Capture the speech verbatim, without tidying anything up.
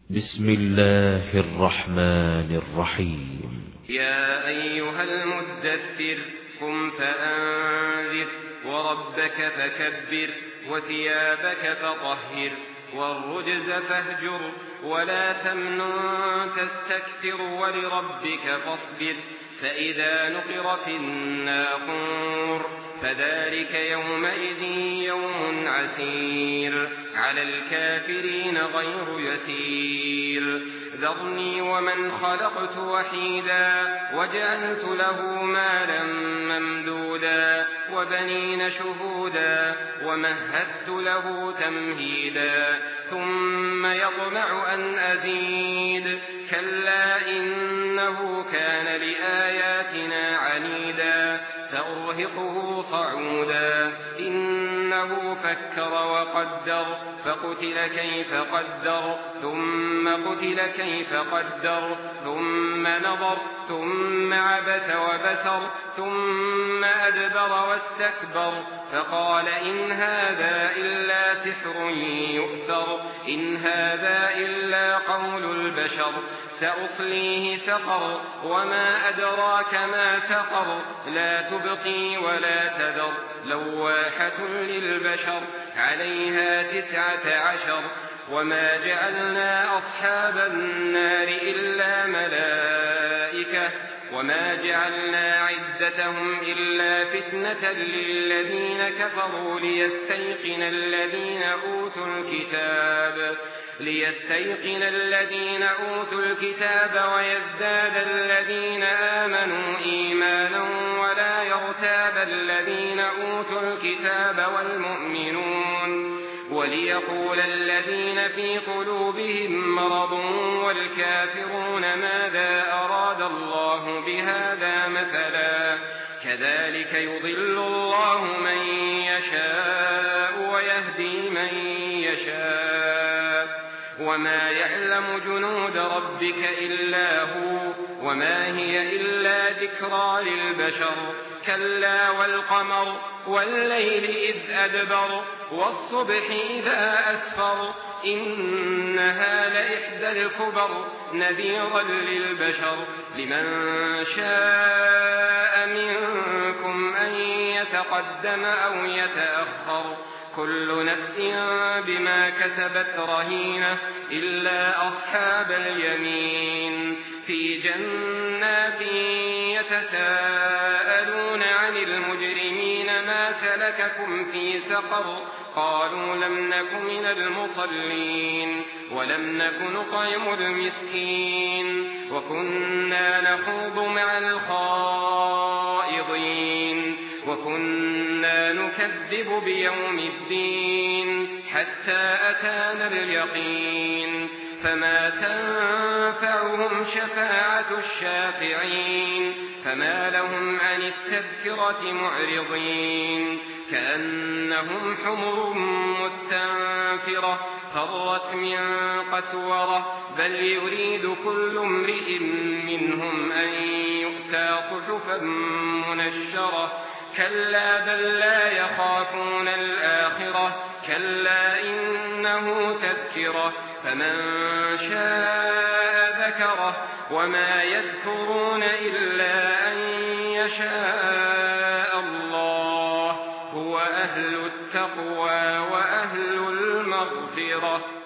بسم الله الرحمن الرحيم. يا أيها المدثر قم فأنذر وربك فكبر وثيابك فطهر والرجز فاهجر ولا تمنن تستكثر ولربك فاصبر فإذا نقر في الناقور فذلك يومئذ يوم عسير على الكافرين غير يسير ذرني ومن خلقت وحيدا وجعلت له مالا ممدودا وبنين شهودا ومهدت له تمهيدا ثم يطمع أن أزيد كلا إنه كان لآياتنا عنيدا سأرهقه صعودا إنه فكر وقدر فقتل كيف قدر ثم قتل كيف قدر ثم نظر ثم عبس وبسر ثم أدبر واستكبر فقال إن هذا إلا سحر يؤثر إن هذا إلا قول البشر سأصليه سقر وما أدراك ما سقر لا تبقي ولا تذر لواحة للبشر عليها تسعة عشر وما جعلنا أصحاب النار إلا ملائكة وما جعلنا عدتهم إلا فتنة للذين كفروا ليستيقن الذين أوتوا الكتاب ليستيقن الذين أوتوا الكتاب ويزداد الذين آمنوا إيمانا ولا يرتاب الذين أوتوا الكتاب والمؤمنون وليقول الذين في قلوبهم مرض والكافرون ماذا أراد الله بهذا مثلا كذلك يضل الله من يشاء ويهدي من يشاء وما يعلم جنود ربك إلا هو وما هي إلا ذكرى للبشر كلا والقمر والليل إذ أدبر والصبح إذا أسفر إنها لإحدى الكبر نذيرا للبشر لمن شاء منكم أن يتقدم أو يتأخر كل نفس بما كسبت رهينة إلا أصحاب اليمين في جنات يتساءلون عن المجرمين ما سلككم في سقر قالوا لم نك من المصلين ولم نك نطعم المسكين وكنا نخوض مع الخائضين وكنا نكذب بيوم الدين حتى أتانا اليقين فما تنفعهم شفاعة الشافعين فما لهم عن التذكرة معرضين كأنهم حمر مستنفرة فرت من قسورة بل يريد كل امرئ منهم أن يؤتى صحفا منشرة كلا بل لا يخافون الآخرة كلا إنه تذكرة فمن شاء ذكره وما يذكرون إلا أن يشاء الله هو أهل التقوى وأهل المغفرة.